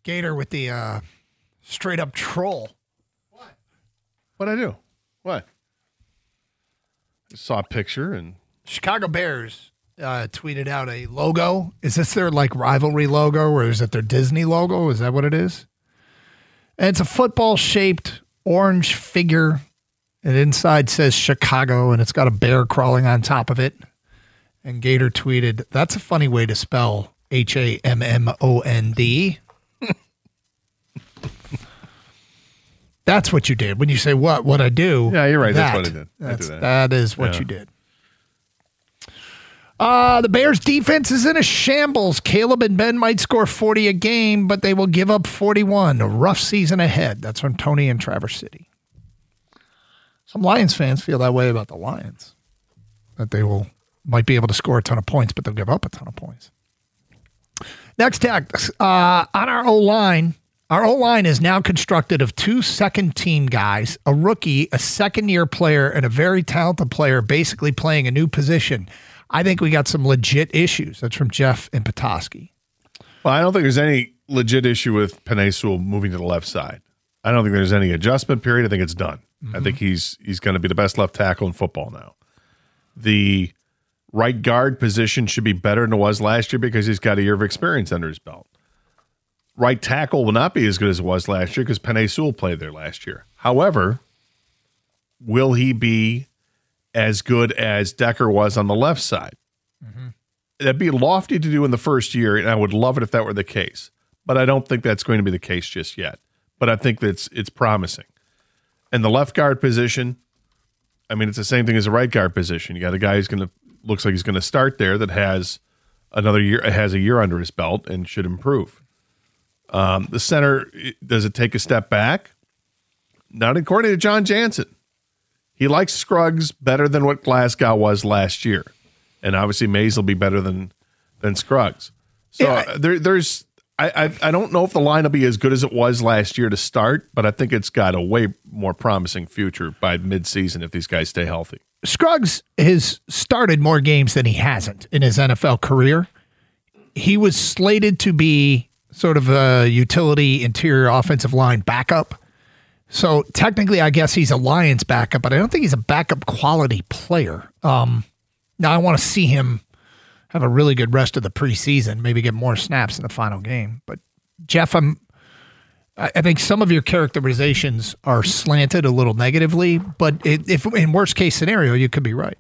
Gator with the straight up troll. What'd I do? What? I saw a picture and Chicago Bears tweeted out a logo. Is this their like rivalry logo or is it their Disney logo? Is that what it is? And it's a football shaped orange figure. And inside says Chicago and it's got a bear crawling on top of it. And Gator tweeted, "That's a funny way to spell HAMMOND." That's what you did. When you say what I do. Yeah, you're right. That's what I did. That is what you did. The Bears defense is in a shambles. Caleb and Ben might score 40 a game, but they will give up 41. A rough season ahead. That's from Tony in Traverse City. Some Lions fans feel that way about the Lions. That they might be able to score a ton of points, but they'll give up a ton of points. Next text. On our O-line, our O-line is now constructed of 2 second-team guys, a rookie, a second-year player, and a very talented player basically playing a new position. I think we got some legit issues. That's from Jeff in Petoskey. Well, I don't think there's any legit issue with Penei Sewell moving to the left side. I don't think there's any adjustment period. I think it's done. I think he's going to be the best left tackle in football now. The right guard position should be better than it was last year because he's got a year of experience under his belt. Right tackle will not be as good as it was last year because Penei Sewell played there last year. However, will he be as good as Decker was on the left side? That'd be lofty to do in the first year, and I would love it if that were the case. But I don't think that's going to be the case just yet. But I think that it's promising. And the left guard position, I mean, it's the same thing as the right guard position. You got a guy who's looks like he's going to start there that has a year under his belt and should improve. The center, does it take a step back? Not according to John Jansen. He likes Scruggs better than what Glasgow was last year. And obviously Mays will be better than Scruggs. So I don't know if the line will be as good as it was last year to start, but I think it's got a way more promising future by midseason if these guys stay healthy. Scruggs has started more games than he hasn't in his NFL career. He was slated to be sort of a utility interior offensive line backup. So technically, I guess he's a Lions backup, but I don't think he's a backup quality player. Now, I want to see him have a really good rest of the preseason, maybe get more snaps in the final game. But, Jeff, I think some of your characterizations are slanted a little negatively, but if in worst case scenario, you could be right.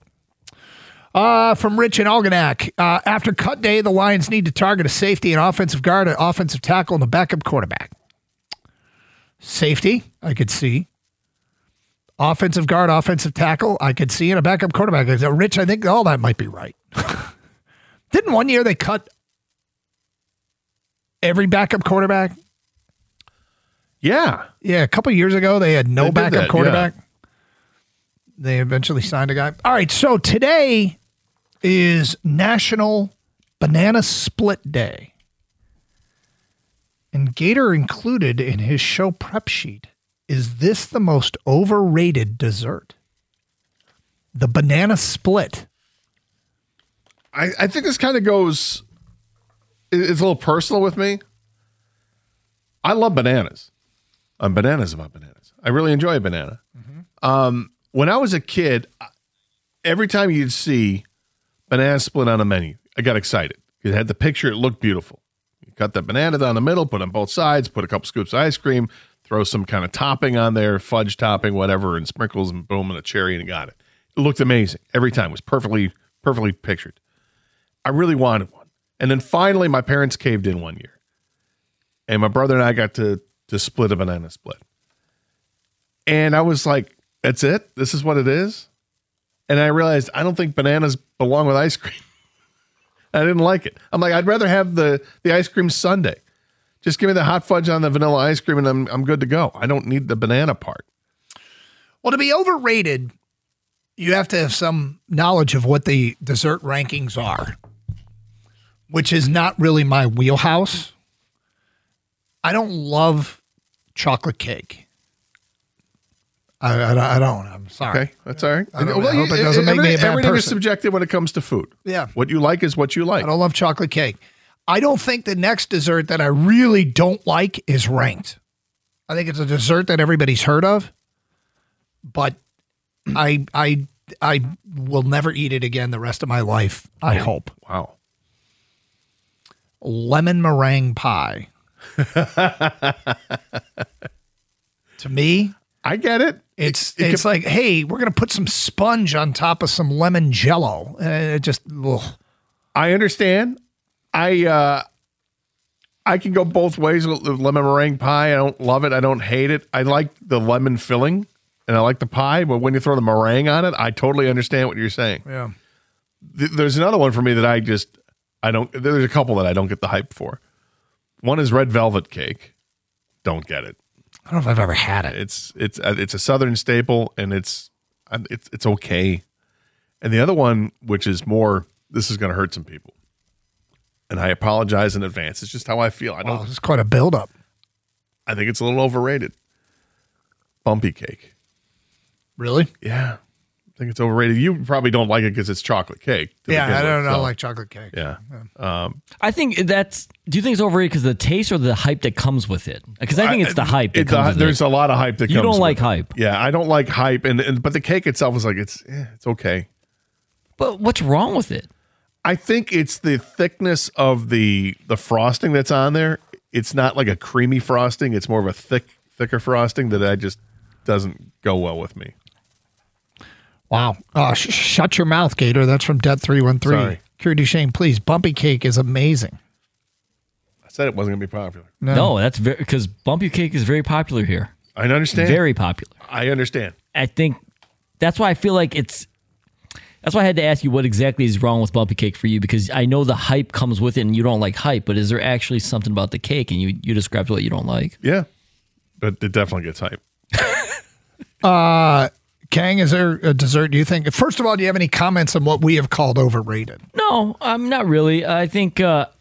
From Rich in Algonac, after cut day, the Lions need to target a safety, an offensive guard, an offensive tackle, and a backup quarterback. Safety, I could see. Offensive guard, offensive tackle, I could see, and a backup quarterback. Rich, I think all that might be right. Didn't one year they cut every backup quarterback? Yeah. Yeah, a couple of years ago, they had no backup quarterback. Yeah. They eventually signed a guy. All right, so today is National Banana Split Day. And Gator included in his show prep sheet, is this the most overrated dessert? The banana split. I think this kind of goes, it's a little personal with me. I love bananas. I'm bananas about bananas. I really enjoy a banana. When I was a kid, every time you'd see banana split on a menu, I got excited. It had the picture. It looked beautiful. You cut the banana down the middle, put on both sides, put a couple scoops of ice cream, throw some kind of topping on there, fudge topping, whatever, and sprinkles and boom, and a cherry, and you got it. It looked amazing. Every time. It was perfectly pictured. I really wanted one. And then finally, my parents caved in one year. And my brother and I got to split a banana split. And I was like, that's it? This is what it is? And I realized I don't think bananas belong with ice cream. I didn't like it. I'm like, I'd rather have the ice cream sundae. Just give me the hot fudge on the vanilla ice cream and I'm good to go. I don't need the banana part. Well, to be overrated, you have to have some knowledge of what the dessert rankings are, which is not really my wheelhouse. I don't love chocolate cake. I don't. I'm sorry. Okay, that's all right. I hope it doesn't make me a bad Everything person. is subjective when it comes to food. Yeah. What you like is what you like. I don't love chocolate cake. I don't think the next dessert that I really don't like is ranked. I think it's a dessert that everybody's heard of, but I will never eat it again the rest of my life, I hope. Wow. Lemon meringue pie. To me, I get it. It's like, hey, we're going to put some sponge on top of some lemon jello. It just, ugh. I understand. I can go both ways with lemon meringue pie. I don't love it. I don't hate it. I like the lemon filling and I like the pie, but when you throw the meringue on it, I totally understand what you're saying. Yeah. There's another one for me that I don't, there's a couple that I don't get the hype for. One is red velvet cake. Don't get it. I don't know if I've ever had it. It's a Southern staple and it's okay. And the other one, which is more, this is going to hurt some people. And I apologize in advance. It's just how I feel. Wow, it's quite a buildup. I think it's a little overrated. Bumpy cake. Really? Yeah. I think it's overrated. You probably don't like it because it's chocolate cake. Yeah, I don't like chocolate cake. Yeah. I think that's. Do you think it's overrated because of the taste or the hype that comes with it? Because I think it's the hype that comes with there's it. a lot of hype that comes You don't with like it. hype. Yeah, I don't like hype. But the cake itself is like, it's okay. But what's wrong with it? I think it's the thickness of the frosting that's on there. It's not like a creamy frosting. It's more of a thicker frosting that I just doesn't go well with me. Wow. Shut your mouth, Gator. That's from Det313. Sorry. Curie Duchesne, please. Bumpy cake is amazing. I said it wasn't going to be popular. No, that's very because bumpy cake is very popular here. I understand. Very popular. I understand. I think that's why I feel like it's. That's why I had to ask you what exactly is wrong with bumpy cake for you, because I know the hype comes with it and you don't like hype, but is there actually something about the cake and you described what you don't like? Yeah, but it definitely gets hype. Kang, is there a dessert do you think? First of all, do you have any comments on what we have called overrated? No, I'm not really. I think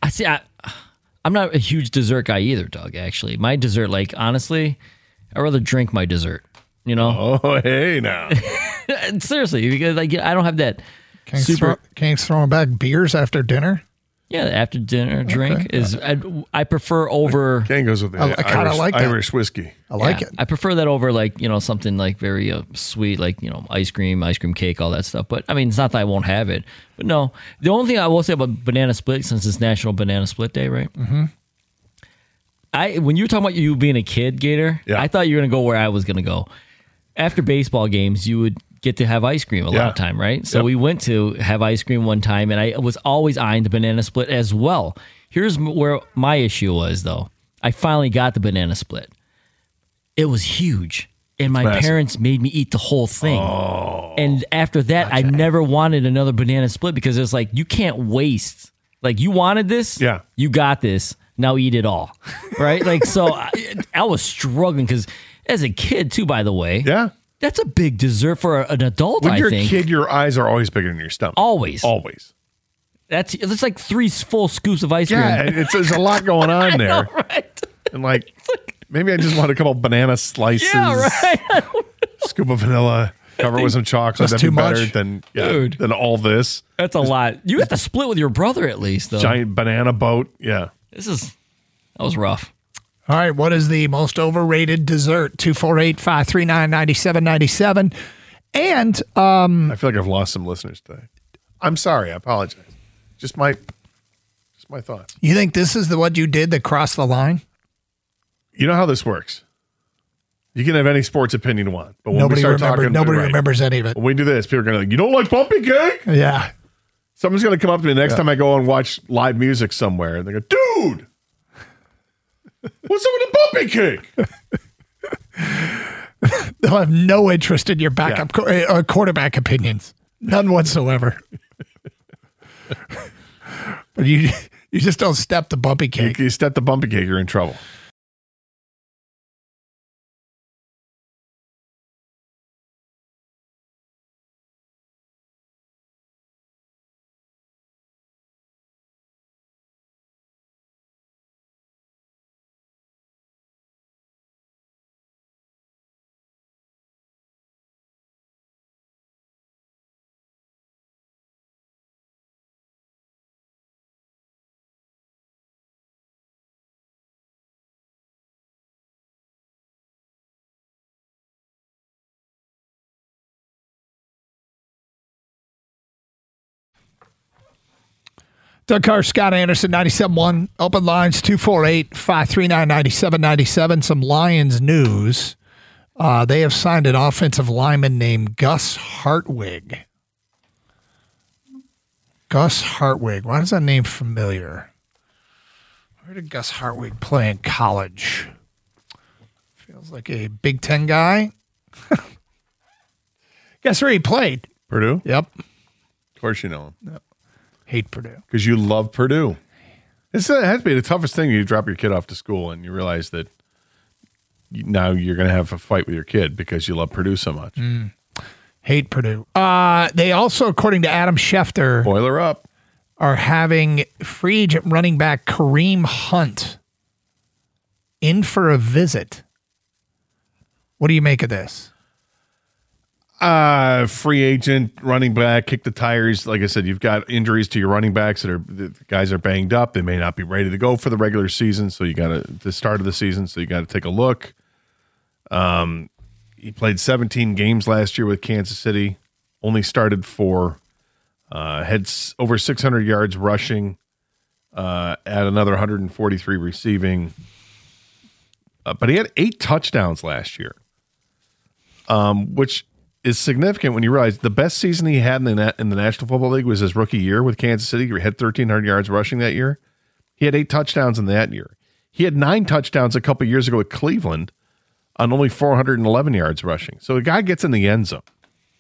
I'm not a huge dessert guy either, Doug, actually. My dessert, like, honestly, I'd rather drink my dessert, you know? Oh, hey now. Seriously, because like I don't have that Kang's throwing back beers after dinner? Yeah, after dinner drink is I prefer over. Kane goes with the I kind of like that. Irish whiskey. I like it. I prefer that over like something like very sweet, like ice cream cake, all that stuff. But I mean, it's not that I won't have it. But no, the only thing I will say about banana split, since it's National Banana Split Day, right? Mm-hmm. When you were talking about you being a kid, Gator, I thought you were gonna go where I was gonna go. After baseball games, you would get to have ice cream a lot of time, right? So we went to have ice cream one time, and I was always eyeing the banana split as well. Here's where my issue was, though. I finally got the banana split. It was huge, and my parents made me eat the whole thing. Oh, and after that, I never wanted another banana split because it's like, you can't waste. Like, you wanted this, you got this, now eat it all, right? Like, so I was struggling because as a kid, too, by the way. Yeah. That's a big dessert for an adult, when I think. When you're a kid, your eyes are always bigger than your stomach. Always. That's like 3 full scoops of ice cream. Yeah, there's a lot going on there. I know, right? And like, maybe I just want a couple banana slices. Yeah, right. Scoop of vanilla, cover with some chocolate. That'd be better than all this. That's a lot. You have to split with your brother at least, though. Giant banana boat. Yeah. That was rough. All right, what is the most overrated dessert? 248-539-9797. And I feel like I've lost some listeners today. I'm sorry. I apologize. Just my thoughts. You think this is what you did that crossed the line? You know how this works. You can have any sports opinion you want, but when nobody we start nobody remembers any of it. When we do this, people are going to like, you don't like bumpy cake? Yeah. Someone's going to come up to me next time I go and watch live music somewhere, and they go, dude, what's up with the bumpy cake? They'll have no interest in your backup quarterback opinions. None whatsoever. But you just don't step the bumpy cake. You step the bumpy cake, you're in trouble. Doug Carr, Scott Anderson, 97.1. Open lines, 248-539-9797. Some Lions news. They have signed an offensive lineman named Gus Hartwig. Gus Hartwig. Why does that name familiar? Where did Gus Hartwig play in college? Feels like a Big Ten guy. Guess where he played? Purdue? Yep. Of course you know him. Yep. Hate Purdue. Because you love Purdue. It has to be the toughest thing. You drop your kid off to school and you realize that now you're going to have a fight with your kid because you love Purdue so much. Hate Purdue. They also, according to Adam Schefter, Boiler up. are having free agent running back Kareem Hunt in for a visit. What do you make of this? Free agent running back, kick the tires. Like I said, you've got injuries to your running backs the guys are banged up. They may not be ready to go for the regular season. So you got the start of the season. So you got to take a look. He played 17 games last year with Kansas City, only started 4, had over 600 yards rushing, at another 143 receiving. But he had 8 touchdowns last year, which is significant when you realize the best season he had in the National Football League was his rookie year with Kansas City. He had 1,300 yards rushing that year. He had 8 touchdowns in that year. He had 9 touchdowns a couple years ago at Cleveland on only 411 yards rushing. So the guy gets in the end zone.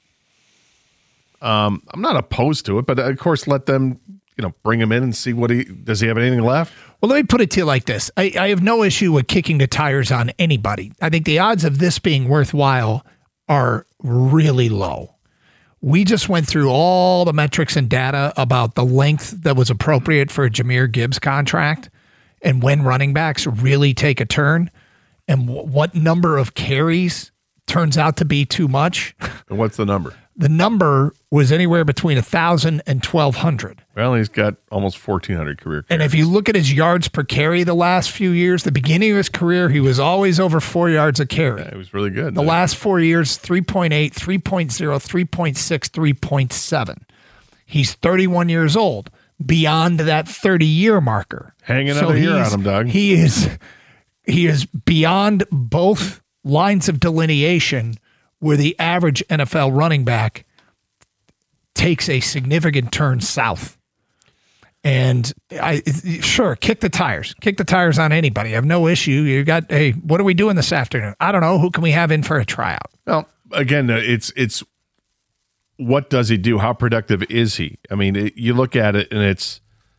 I'm not opposed to it, but of course, let them, bring him in and see does he have anything left? Well, let me put it to you like this. I have no issue with kicking the tires on anybody. I think the odds of this being worthwhile are really low. We just went through all the metrics and data about the length that was appropriate for a Jahmyr Gibbs contract and when running backs really take a turn and what number of carries turns out to be too much. And what's the number? The number was anywhere between 1,000 and 1,200. Well, he's got almost 1,400 career carries. And if you look at his yards per carry the last few years, the beginning of his career, he was always over 4 yards a carry. Yeah, it was really good. The last 4 years, 3.8, 3.0, 3.6, 3.7. He's 31 years old, beyond that 30-year marker. Hang another year on him, Doug. He is beyond both lines of delineation where the average NFL running back takes a significant turn south. And sure, kick the tires. Kick the tires on anybody. I have no issue. You got, hey, what are we doing this afternoon? I don't know. Who can we have in for a tryout? Well, again, it's what does he do? How productive is he? I mean, you look at it and it's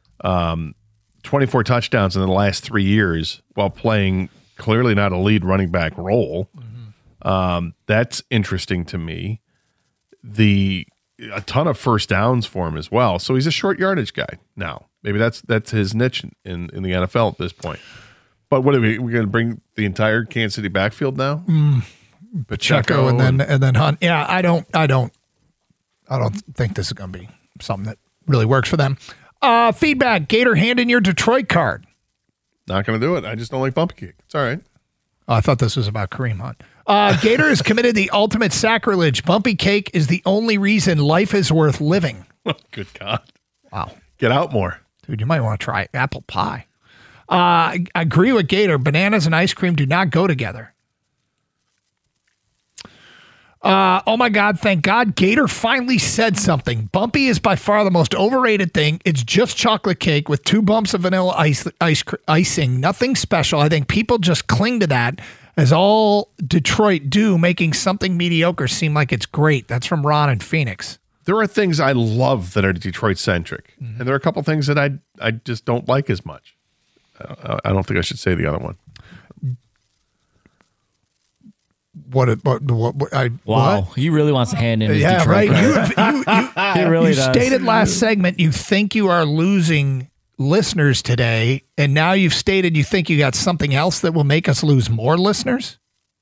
24 touchdowns in the last 3 years while playing clearly not a lead running back role. That's interesting to me. A ton of first downs for him as well. So he's a short yardage guy now. Maybe that's his niche in the NFL at this point. But what are we going to bring the entire Kansas City backfield now? Pacheco and then Hunt. Yeah, I don't think this is going to be something that really works for them. Feedback, Gator, hand in your Detroit card. Not going to do it. I just don't like bumpy kick. It's all right. I thought this was about Kareem Hunt. Gator has committed the ultimate sacrilege. Bumpy cake is the only reason life is worth living. Good God. Wow. Get out more. Dude, you might want to try apple pie. I agree with Gator. Bananas and ice cream do not go together. Oh my God, thank God Gator finally said something. Bumpy is by far the most overrated thing. It's just chocolate cake with 2 bumps of vanilla icing. Nothing special. I think people just cling to that, as all Detroit do, making something mediocre seem like it's great. That's from Ron in Phoenix. There are things I love that are Detroit-centric, and there are a couple things that I just don't like as much. I don't think I should say the other one. Wow, he really wants to hand in his yeah, Detroit right. card. He really does. Stated last segment you think you are losing listeners today, and now you've stated you think you got something else that will make us lose more listeners?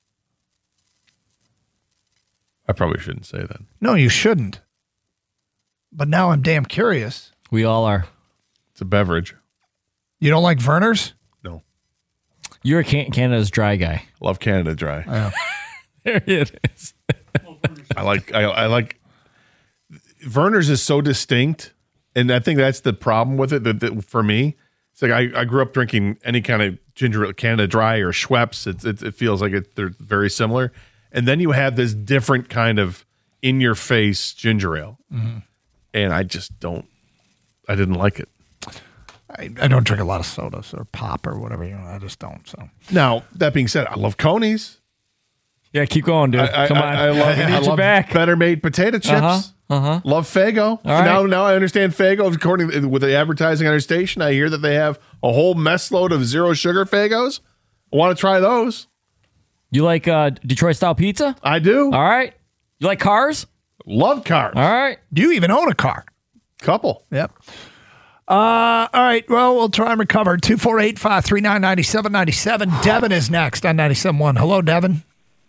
I probably shouldn't say that. No, you shouldn't. But now I'm damn curious. We all are. It's a beverage. You don't like Verner's? No. You're Canada's dry guy. Love Canada Dry. Yeah. There it is. I like Verner's is so distinct And I think that's the problem with it. That for me, it's like I grew up drinking any kind of ginger ale, Canada Dry or Schweppes. It feels like they're very similar. And then you have this different kind of in-your-face ginger ale. Mm-hmm. And I didn't like it. I don't drink a lot of sodas or pop or whatever. I just don't. So now, that being said, I love Coney's. Yeah, keep going, dude. Come on. I love back. Better Made potato chips. Love Faygo. Right. Now I understand Faygo. According with the advertising on their station, I hear that they have a whole mess load of zero sugar Faygos. I want to try those. You like Detroit style pizza? I do. All right. You like cars? Love cars. All right. Do you even own a car? Couple. Yep. All right. Well, we'll try and recover. 248-539-9797. Devin is next on 97.1. Hello, Devin.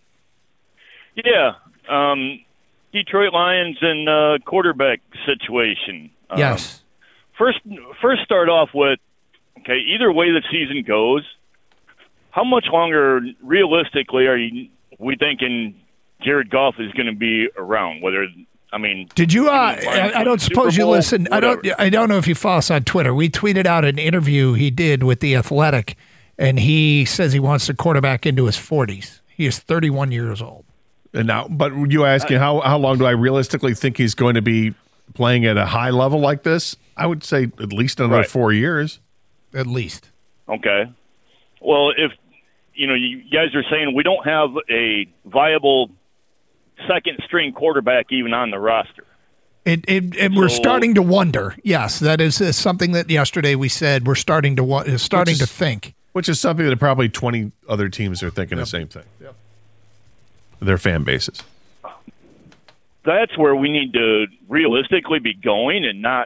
Yeah. Detroit Lions and quarterback situation. Yes. First start off with, okay, either way the season goes, how much longer realistically we thinking Jared Goff is going to be around? Did you? I don't suppose you listen. I don't know if you follow us on Twitter. We tweeted out an interview he did with The Athletic, and he says he wants to quarterback into his 40s. He is 31 years old. And now, but you asking how long do I realistically think he's going to be playing at a high level like this? I would say at least another 4 years. At least. Okay. Well, if you guys are saying we don't have a viable second string quarterback even on the roster. We're starting to wonder. Yes, that is something that yesterday we said we're starting to think. Which is something that probably 20 other teams are thinking the same thing. Yep. Their fan bases. That's where we need to realistically be going and not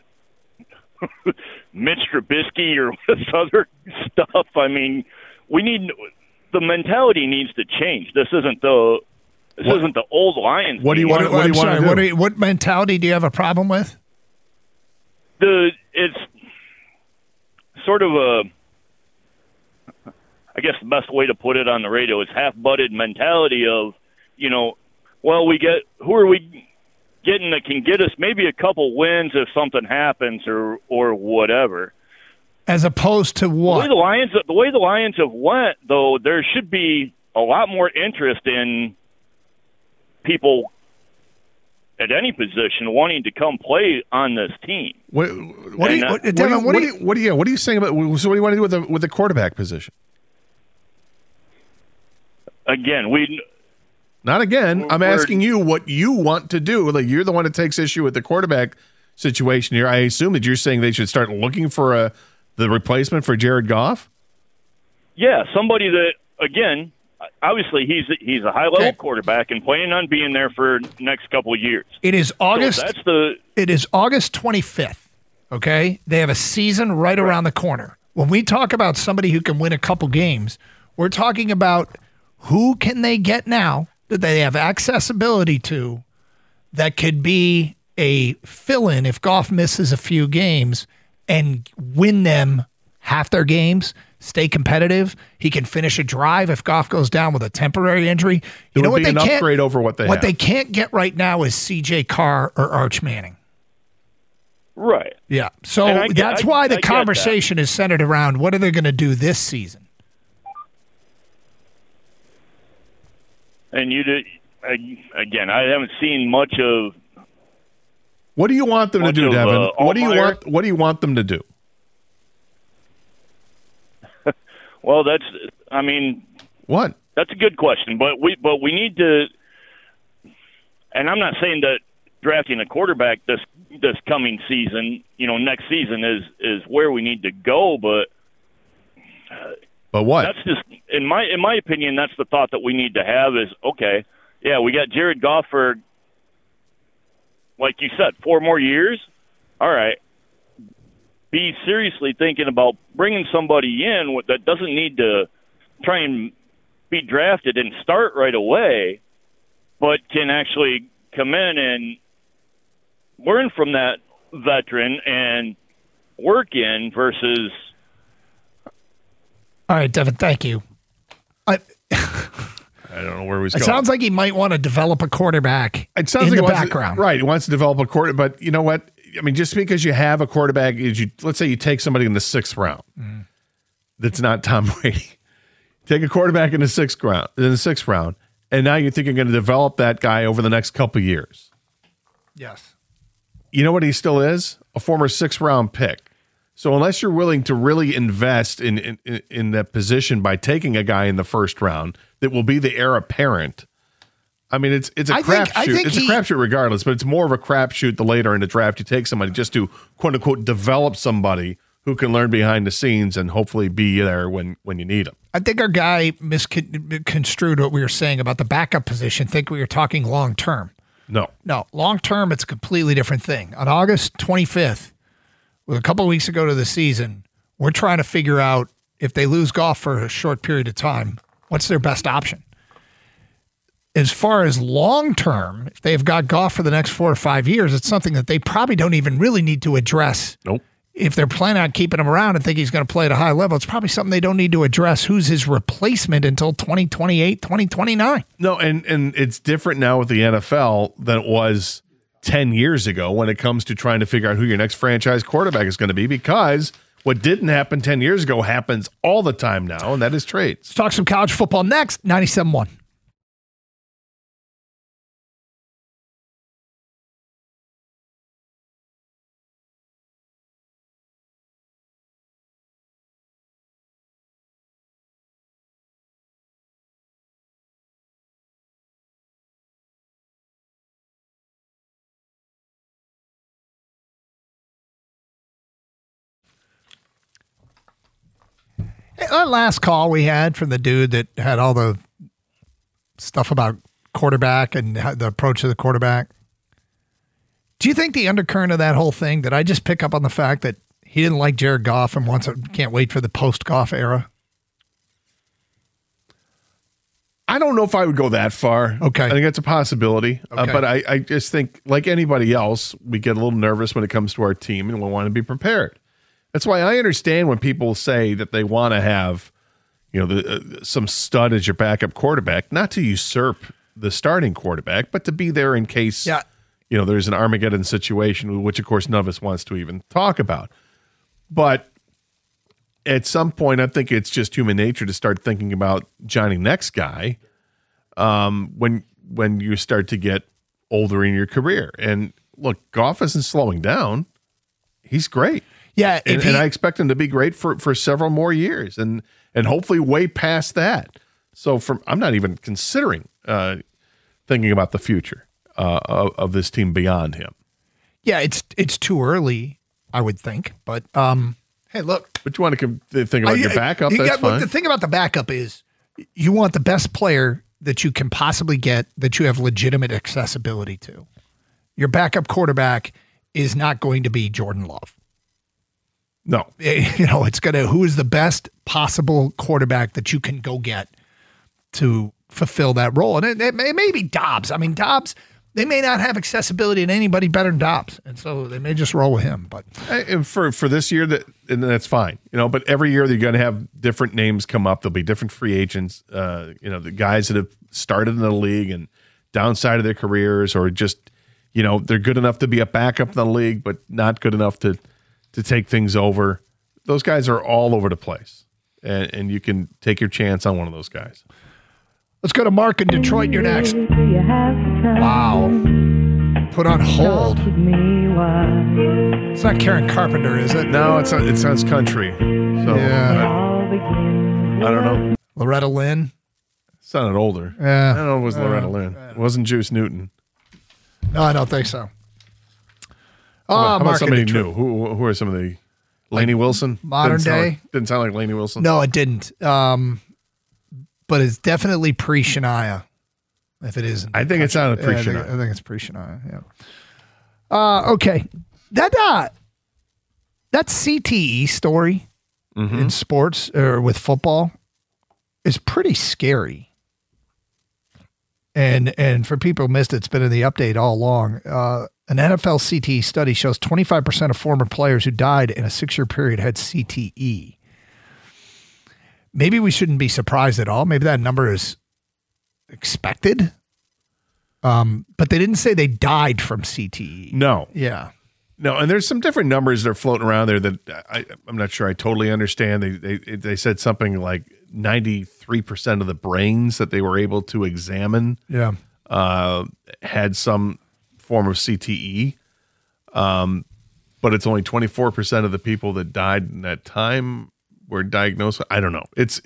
Mitch Trubisky or this other stuff. I mean, the mentality needs to change. This isn't the old Lions. What do you want to do? What mentality do you have a problem with? It's sort of I guess the best way to put it on the radio is half-butted mentality of, who are we getting that can get us maybe a couple wins if something happens or whatever. As opposed to what? The way the Lions have went, though, there should be a lot more interest in people at any position wanting to come play on this team. What are you saying about? So what do you want to do with the quarterback position? Again, not again. I'm asking you what you want to do. Like, you're the one that takes issue with the quarterback situation here. I assume that you're saying they should start looking for the replacement for Jared Goff. Yeah, somebody that, again, obviously he's a high-level quarterback and planning on being there for the next couple of years. It is August. So it is August 25th. Okay, they have a season right around the corner. When we talk about somebody who can win a couple games, we're talking about who can they get now that they have accessibility to that could be a fill-in if Goff misses a few games and win them half their games, stay competitive. He can finish a drive if Goff goes down with a temporary injury. It would be an upgrade over what they have. They can't get right now is C.J. Carr or Arch Manning. Right. Yeah. So that's why the conversation is centered around what are they going to do this season. And again, I haven't seen much of. What do you want them to do, Devin? What do you want them to do? Well, what? That's a good question, but we need to. And I'm not saying that drafting a quarterback this coming season, next season is where we need to go, but. But what? That's just in my opinion. That's the thought that we need to have is okay. Yeah, we got Jared Goff for, like you said, 4 more years. All right. Be seriously thinking about bringing somebody in that doesn't need to try and be drafted and start right away, but can actually come in and learn from that veteran and work in versus. All right, Devin, thank you. I don't know where he's going. It sounds like he might want to develop a quarterback in the background. Right, he wants to develop a quarterback, but you know what? I mean, just because you have a quarterback, let's say you take somebody in the 6th round that's not Tom Brady. Take a quarterback in the 6th round, and now you think you're going to develop that guy over the next couple of years. Yes. You know what he still is? A former 6th round pick. So unless you're willing to really invest in that position by taking a guy in the 1st round that will be the heir apparent, I mean, it's a crapshoot. It's a crapshoot regardless, but it's more of a crapshoot the later in the draft you take somebody just to quote unquote develop somebody who can learn behind the scenes and hopefully be there when you need them. I think our guy misconstrued what we were saying about the backup position. Think we were talking long term. No, long term, it's a completely different thing. On August 25th, with a couple of weeks to go to the season, we're trying to figure out if they lose Goff for a short period of time, what's their best option? As far as long term, if they've got Goff for the next 4 or 5 years, it's something that they probably don't even really need to address. Nope. If they're planning on keeping him around and think he's going to play at a high level, it's probably something they don't need to address. Who's his replacement until 2028, 2029? No, and it's different now with the NFL than it was 10 years ago when it comes to trying to figure out who your next franchise quarterback is going to be, because what didn't happen 10 years ago happens all the time now, and that is trades. Let's talk some college football next. 97.1. That last call we had from the dude that had all the stuff about quarterback and the approach of the quarterback. Do you think the undercurrent of that whole thing, did I just pick up on the fact that he didn't like Jared Goff and can't wait for the post-Goff era? I don't know if I would go that far. Okay. I think that's a possibility. Okay. But I just think, like anybody else, we get a little nervous when it comes to our team and we want to be prepared. That's why I understand when people say that they want to have, some stud as your backup quarterback, not to usurp the starting quarterback, but to be there in case, there's an Armageddon situation, which of course none of us wants to even talk about. But at some point, I think it's just human nature to start thinking about Johnny next guy when you start to get older in your career. And look, Goff isn't slowing down. He's great. Yeah, and I expect him to be great for several more years, and hopefully way past that. So I'm not even considering thinking about the future of this team beyond him. Yeah, it's too early, I would think. But hey, look. But you want to think about your backup, that's fine. The thing about the backup is you want the best player that you can possibly get that you have legitimate accessibility to. Your backup quarterback is not going to be Jordan Love. No. It's going to, who is the best possible quarterback that you can go get to fulfill that role? And it may be Dobbs. I mean, Dobbs, they may not have accessibility to anybody better than Dobbs. And so they may just roll with him. But and for this year, that's fine. But every year they're going to have different names come up. There'll be different free agents, the guys that have started in the league and downside of their careers, or just, they're good enough to be a backup in the league, but not good enough to take things over. Those guys are all over the place, and you can take your chance on one of those guys. Let's go to Mark in Detroit. You're next. Wow. Put on hold. It's not Karen Carpenter, is it? No, it sounds country. So yeah. I don't know. Loretta Lynn. Sounded older. Yeah. I don't know if it was Loretta Lynn. It wasn't Juice Newton. No, I don't think so. How about somebody new? Who are some of the Lainey Wilson? Modern day? Didn't sound like Lainey Wilson. No, it didn't. But it's definitely pre-Shania. If it isn't. I think it sounded pre-Shania. I think it's pre-Shania, yeah. Okay. That CTE story in sports or with football is pretty scary. And for people who missed it, it's been in the update all along. An NFL CTE study shows 25% of former players who died in a 6-year period had CTE. Maybe we shouldn't be surprised at all. Maybe that number is expected. But they didn't say they died from CTE. No. Yeah. No, and there's some different numbers that are floating around there that I'm not sure I totally understand. They said something like 93% of the brains that they were able to examine had some form of CTE, but it's only 24% of the people that died in that time were diagnosed. I don't know. It's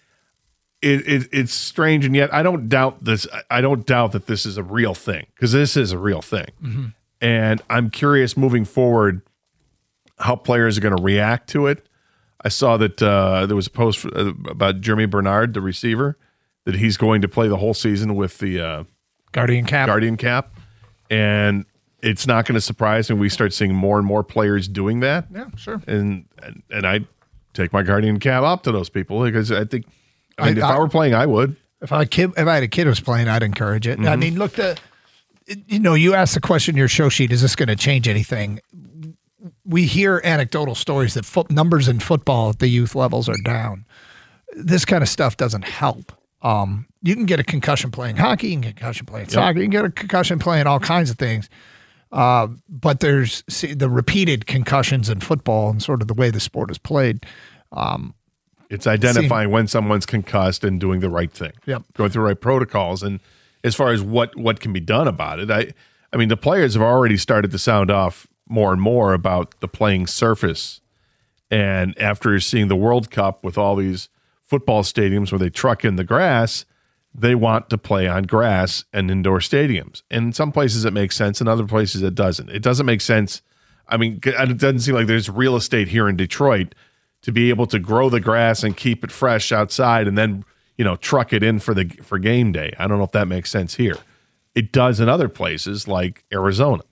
strange, and yet I don't doubt this. I don't doubt that this is a real thing, because this is a real thing. Mm-hmm. And I'm curious moving forward how players are going to react to it. I saw that there was a post about Jeremy Bernard, the receiver, that he's going to play the whole season with the Guardian cap. And it's not going to surprise me. We start seeing more and more players doing that. Yeah, sure. And I take my Guardian cap up to those people, because I think, if I were playing, I would. If I had a kid who was playing, I'd encourage it. Mm-hmm. I mean, look, you asked the question in your show sheet, is this going to change anything? We hear anecdotal stories that numbers in football at the youth levels are down. This kind of stuff doesn't help. You can get a concussion playing hockey, you can get a concussion playing soccer, you can get a concussion playing all kinds of things. But there's the repeated concussions in football and sort of the way the sport is played. It's identifying when someone's concussed and doing the right thing. Yep. Going through the right protocols. And as far as what can be done about it, I mean, the players have already started to sound off more and more about the playing surface. And after seeing the World Cup with all these football stadiums where they truck in the grass, they want to play on grass and indoor stadiums. And in some places it makes sense, in other places it doesn't. It doesn't make sense. I mean, it doesn't seem like there's real estate here in Detroit to be able to grow the grass and keep it fresh outside and then, truck it in for game day. I don't know if that makes sense here. It does in other places like Arizona.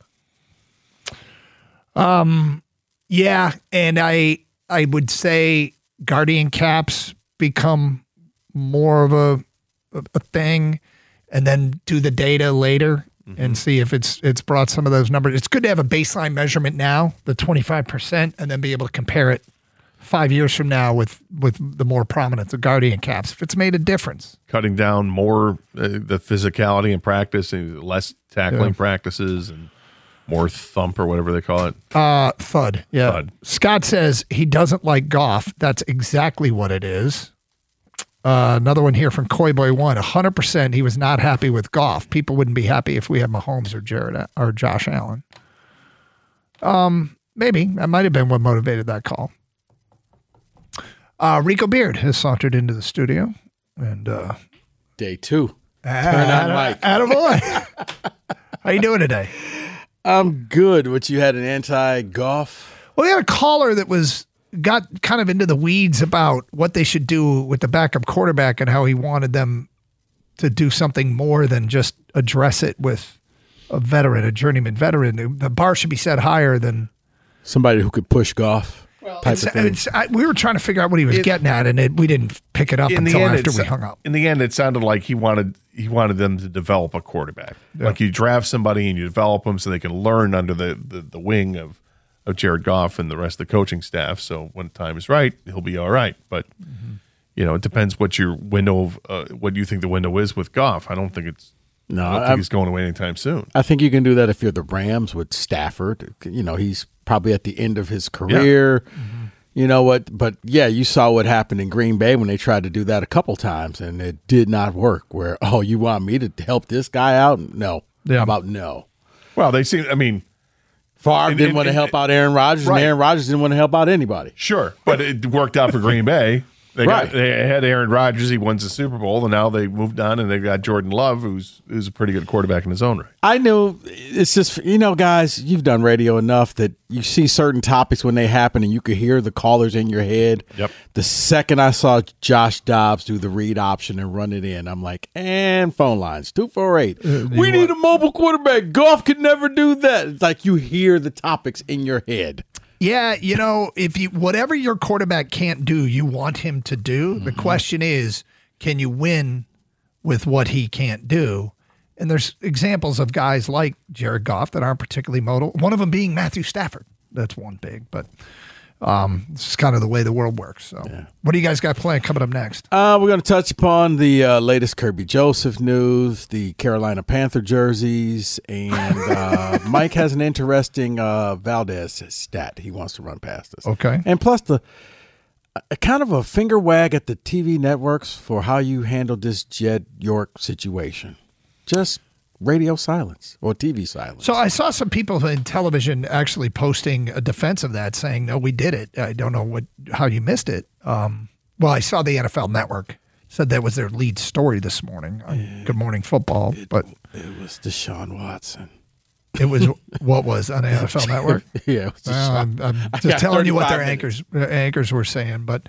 Yeah, and I would say Guardian caps become more of a thing, and then do the data later and see if it's brought some of those numbers. It's good to have a baseline measurement now, the 25%, and then be able to compare it 5 years from now with the more prominence of Guardian caps, if it's made a difference. Cutting down more the physicality in practice, and less tackling practices, and more thump or whatever they call it. Thud. Yeah. Thud. Scott says he doesn't like Goff. That's exactly what it is. Another one here from Coyboy 1. 100% he was not happy with Goff. People wouldn't be happy if we had Mahomes or Josh Allen. Maybe. That might have been what motivated that call. Rico Beard has sauntered into the studio. And day 2. Turn on Mike. Attaboy. How you doing today? I'm good. What, you had an anti-Goff? Well, we had a caller that got kind of into the weeds about what they should do with the backup quarterback and how he wanted them to do something more than just address it with a journeyman veteran. The bar should be set higher than somebody who could push Goff. We were trying to figure out what he was getting at, and we didn't pick it up until after we hung up. In the end, it sounded like he wanted them to develop a quarterback. Yeah. Like you draft somebody and you develop them so they can learn under the wing of Jared Goff and the rest of the coaching staff. So when time is right, he'll be all right. But it depends what your window of what you think the window is with Goff. I don't think he's going away anytime soon. I think you can do that if you're the Rams with Stafford. He's probably at the end of his career. Yeah. Mm-hmm. You know what? But yeah, you saw what happened in Green Bay when they tried to do that a couple times, and it did not work. Where, you want me to help this guy out? No. Yeah. How about no? Well, Favre didn't want to help out Aaron Rodgers, and Aaron Rodgers didn't want to help out anybody. Sure, but it worked out for Green Bay. They had Aaron Rodgers. He wins the Super Bowl, and now they moved on, and they've got Jordan Love, who's a pretty good quarterback in his own right. I knew it's just, guys, you've done radio enough that you see certain topics when they happen, and you could hear the callers in your head. Yep. The second I saw Josh Dobbs do the read option and run it in, I'm like, and phone lines, 248. We need a mobile quarterback. Goff could never do that. It's like you hear the topics in your head. Yeah, if whatever your quarterback can't do, you want him to do. Mm-hmm. The question is, can you win with what he can't do? And there's examples of guys like Jared Goff that aren't particularly mobile. One of them being Matthew Stafford. That's one big. But It's kind of the way the world works. So, what do you guys got planned coming up next? We're going to touch upon the latest Kirby Joseph news, the Carolina Panther jerseys, and Mike has an interesting Valdez stat he wants to run past us. Okay. And plus kind of a finger wag at the TV networks for how you handled this Jed York situation. Just radio silence or TV silence. So I saw some people in television actually posting a defense of that, saying, "No, we did it. I don't know how you missed it." Well, I saw the NFL Network said that was their lead story this morning on Good Morning Football, but it was Deshaun Watson. It was what was on the NFL Network. Yeah, it was I'm just telling you what their anchors were saying, but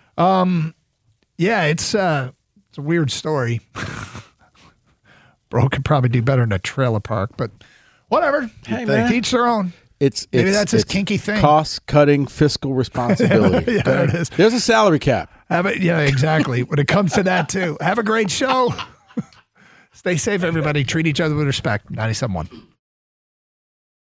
yeah, it's a weird story. Bro could probably do better in a trailer park, but whatever. Hey, man. Teach their own. Maybe that's his kinky thing. Cost-cutting fiscal responsibility. Yeah, there it is. There's a salary cap. Yeah, exactly. When it comes to that, too. Have a great show. Stay safe, everybody. Treat each other with respect. 97.1.